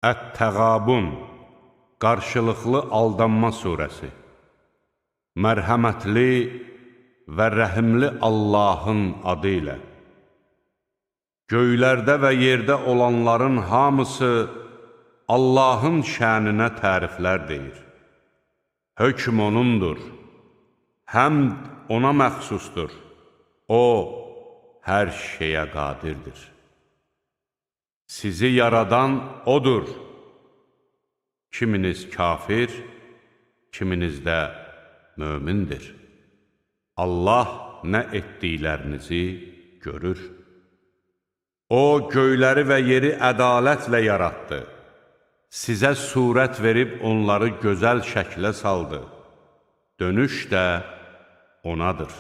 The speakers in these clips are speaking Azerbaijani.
Ət-Təğabun, qarşılıqlı aldanma surəsi. Mərhəmətli və rəhimli Allahın adı ilə. Göylərdə və yerdə olanların hamısı Allahın şəninə təriflər deyir. Hökm O'nundur, həmd O'na məxsusdur. O, hər şeyə qadirdir. Sizi yaradan O'dur. Kiminiz kafir, kiminiz də mömindir. Allah nə etdiklərinizi görür. O, göyləri və yeri ədalətlə yaratdı. Sizə surət verib onları gözəl şəklə saldı. Dönüş də O'nadır.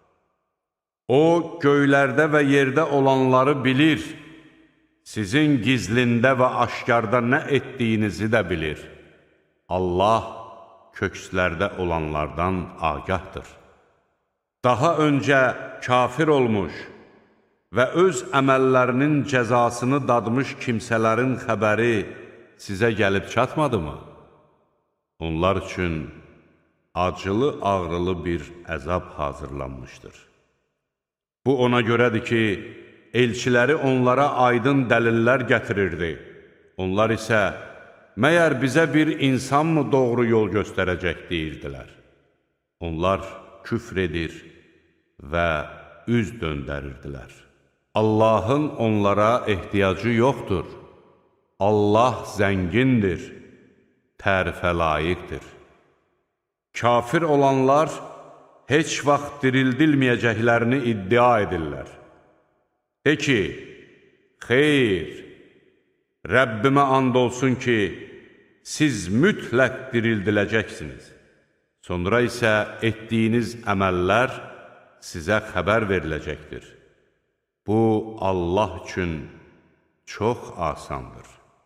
O, göylərdə və yerdə olanları bilir. Sizin gizlində və aşkarda nə etdiyinizi də bilir. Allah kökslərdə olanlardan agahdır. Daha öncə kafir olmuş və öz əməllərinin cəzasını dadmış kimsələrin xəbəri sizə gəlib çatmadımı? Onlar üçün acılı-ağrılı bir əzab hazırlanmışdır. Bu ona görədir ki, elçiləri onlara aydın dəlillər gətirirdi. Onlar isə, məyər bizə bir insan mı doğru yol göstərəcək deyirdilər. Onlar küfr edir və üz döndərirdilər. Allahın onlara ehtiyacı yoxdur. Allah zəngindir, tərifə layiqdir. Kafir olanlar heç vaxt dirildilməyəcəklərini iddia edirlər. De ki, xeyr, Rəbbimə and olsun ki, siz mütləq dirildiləcəksiniz. Sonra isə etdiyiniz əməllər sizə xəbər veriləcəkdir. Bu, Allah üçün çox asandır.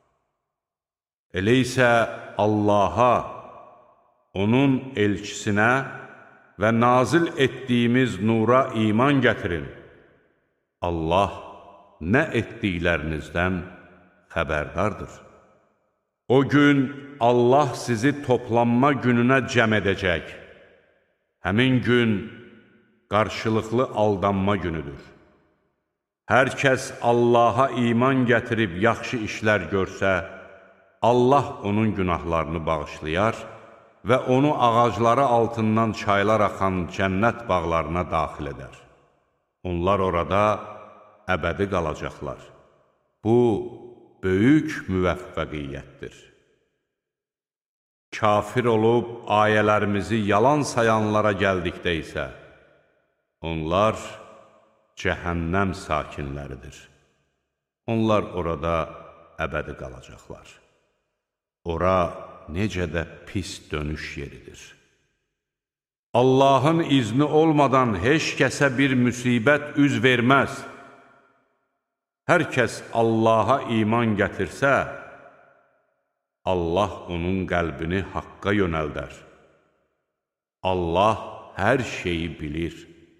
Elə isə Allaha, O'nun elçisinə və nazil etdiyimiz nura iman gətirin. Allah nə etdiklərinizdən xəbərdardır. O gün Allah sizi toplanma gününə cəm edəcək. Həmin gün qarşılıqlı aldanma günüdür. Hər kəs Allaha iman gətirib yaxşı işlər görsə, Allah onun günahlarını bağışlayar və onu ağacları altından çaylar axan cənnət bağlarına daxil edər. Onlar orada əbədi qalacaqlar. Bu, böyük müvəffəqiyyətdir. Kafir olub ayələrimizi yalan sayanlara gəldikdə isə, onlar cəhənnəm sakinləridir. Onlar orada əbədi qalacaqlar. Ora necə də pis dönüş yeridir. Allahın izni olmadan heç kəsə bir müsibət üz verməz. Hər kəs Allaha iman gətirsə, Allah onun qəlbini haqqa yönəldər. Allah hər şeyi bilir.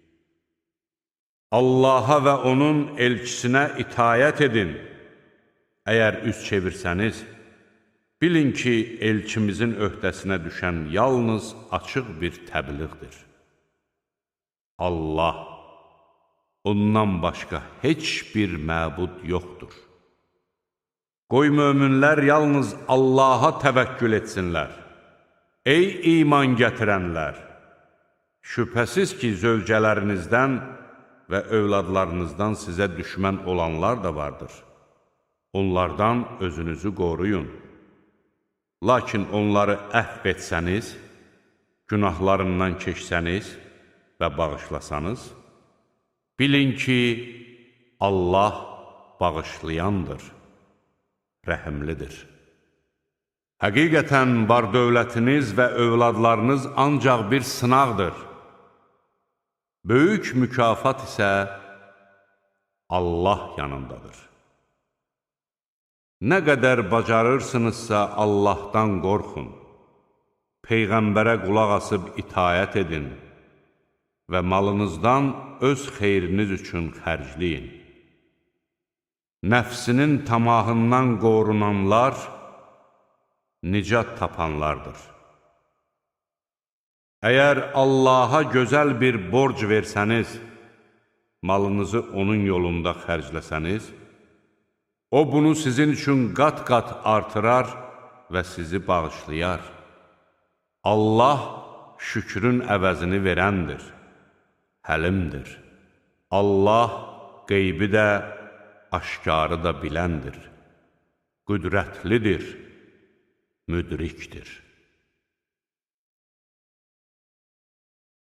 Allaha və onun elçisinə itayət edin. Əgər üz çevirsəniz, bilin ki, elçimizin öhdəsinə düşən yalnız açıq bir təbliğdir. Allah, ondan başqa heç bir məbud yoxdur. Qoy möminlər yalnız Allaha təvəkkül etsinlər. Ey iman gətirənlər! Şübhəsiz ki, zövcələrinizdən və övladlarınızdan sizə düşmən olanlar da vardır. Onlardan özünüzü qoruyun. Lakin onları əhv etsəniz, günahlarından keçsəniz və bağışlasanız, bilin ki, Allah bağışlayandır, rəhimlidir. Həqiqətən var dövlətiniz və övladlarınız ancaq bir sınaqdır. Böyük mükafat isə Allah yanındadır. Nə qədər bacarırsınızsa Allahdan qorxun, Peyğəmbərə qulaq asıb itayət edin və malınızdan öz xeyriniz üçün xərcləyin. Nəfsinin tamahından qorunanlar nicat tapanlardır. Əgər Allaha gözəl bir borc versəniz, malınızı onun yolunda xərcləsəniz, o bunu sizin üçün qat-qat artırar və sizi bağışlayar. Allah şükrün əvəzini verəndir, həlimdir. Allah qeybi də, aşkarı da biləndir, qüdrətlidir, müdrikdir.